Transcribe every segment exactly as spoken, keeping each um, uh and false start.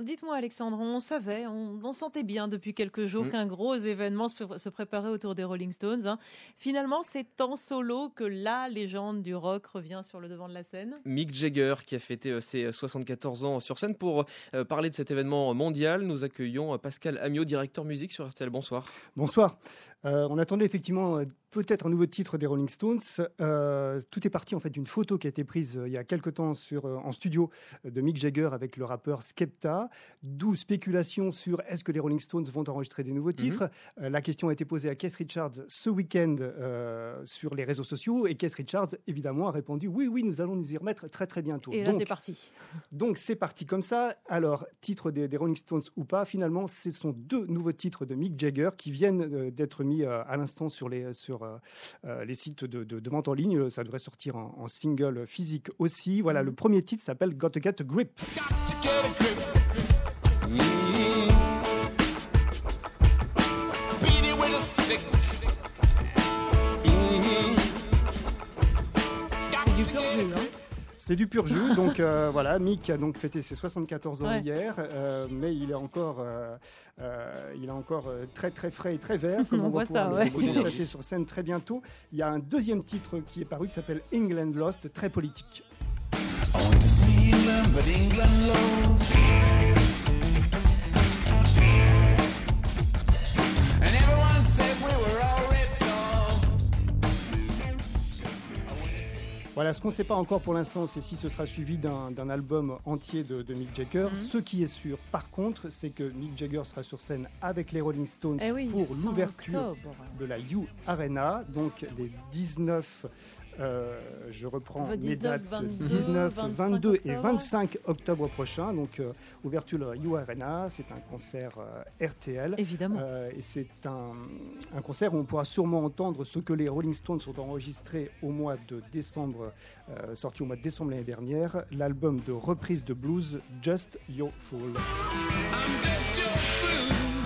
dites-moi Alexandre, on savait, on, on sentait bien depuis quelques jours mmh. qu'un gros événement se, se préparait autour des Rolling Stones. Hein. Finalement, c'est en solo que la légende du rock revient sur le devant de la scène. Mick Jagger qui a fêté ses soixante-quatorze ans sur scène. Pour euh, parler de cet événement mondial, nous accueillons Pascal Amiot, directeur musique sur R T L. Bonsoir. Bonsoir. Euh, on attendait effectivement euh, peut-être un nouveau titre des Rolling Stones. Euh, tout est parti en fait d'une photo qui a été prise euh, il y a quelque temps sur, euh, en studio euh, de Mick Jagger avec le rappeur Skepta. D'où spéculation sur est-ce que les Rolling Stones vont enregistrer des nouveaux titres. Mm-hmm. Euh, la question a été posée à Keith Richards ce week-end euh, sur les réseaux sociaux et Keith Richards évidemment a répondu oui, oui, nous allons nous y remettre très très bientôt. Et là donc, c'est parti. Donc c'est parti comme ça. Alors, titre des, des Rolling Stones ou pas, finalement, ce sont deux nouveaux titres de Mick Jagger qui viennent euh, d'être mis euh, à l'instant sur les, sur, euh, euh, les sites de, de, de vente en ligne. Ça devrait sortir en, en single physique aussi. Voilà, mm. le premier titre s'appelle Got to Get a Grip. Got to get a grip. Mm. Beat it with a stick. Mm. C'est du pur jus, hein. C'est du pur jus, donc euh, voilà, Mick a donc fêté ses soixante-quatorze ans ouais. hier, euh, mais il est encore, euh, euh, il est encore euh, très très frais et très vert, comme on, on va pouvoir ça, le, ouais. le constater sur scène très bientôt. Il y a un deuxième titre qui est paru qui s'appelle England Lost, très politique. I want to see England, but England lost. And everyone said we were all ripped off. Voilà, ce qu'on ne sait pas encore pour l'instant, c'est si ce sera suivi d'un, d'un album entier de, de Mick Jagger. Mm-hmm. Ce qui est sûr, par contre, c'est que Mick Jagger sera sur scène avec les Rolling Stones eh oui, pour l'ouverture octobre. de la U Arena, donc les dix-neuf... Euh, je reprends les dates dix-neuf, vingt-deux et vingt-cinq octobre prochain. Donc, euh, ouverture de la U Arena, c'est un concert euh, R T L. Évidemment. Euh, et c'est un, un concert où on pourra sûrement entendre ce que les Rolling Stones ont enregistré au mois de décembre, euh, sorti au mois de décembre l'année dernière, l'album de reprise de blues Just Your Fool. I'm just your fool.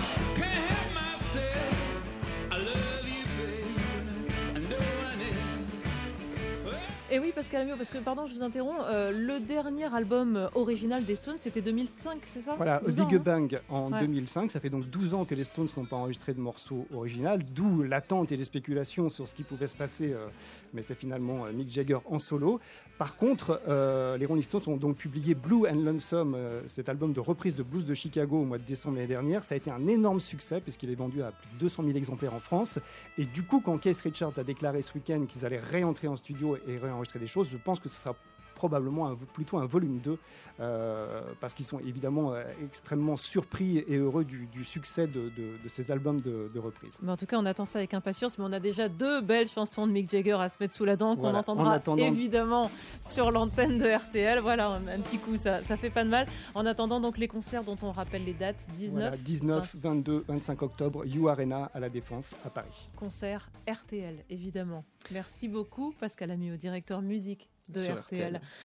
Et oui, Pascal Amiot, parce que, pardon, je vous interromps, euh, le dernier album original des Stones, c'était deux mille cinq, c'est ça? Voilà, Big ans, Bang hein en ouais. deux mille cinq, ça fait donc douze ans que les Stones n'ont pas enregistré de morceaux originaux, d'où l'attente et les spéculations sur ce qui pouvait se passer, euh, mais c'est finalement euh, Mick Jagger en solo. Par contre, euh, les Rolling Stones ont donc publié Blue and Lonesome, euh, cet album de reprise de blues de Chicago au mois de décembre l'année dernière. Ça a été un énorme succès, puisqu'il est vendu à plus de deux cent mille exemplaires en France. Et du coup, quand Keith Richards a déclaré ce week-end qu'ils allaient réentrer en studio et réenregistrer enregistrer des choses, je pense que ce sera probablement un, plutôt un volume deux euh, parce qu'ils sont évidemment euh, extrêmement surpris et heureux du, du succès de, de, de ces albums de, de reprise. Mais en tout cas, on attend ça avec impatience, mais on a déjà deux belles chansons de Mick Jagger à se mettre sous la dent qu'on voilà, entendra attendant... évidemment sur l'antenne de R T L. Voilà, un petit coup, ça, ça fait pas de mal. En attendant donc les concerts dont on rappelle les dates, dix-neuf, voilà, dix-neuf, vingt-deux, vingt-cinq octobre, U Arena à la Défense à Paris. Concert R T L, évidemment. Merci beaucoup Pascal Amiot, directeur musique de sur R T L. R T L.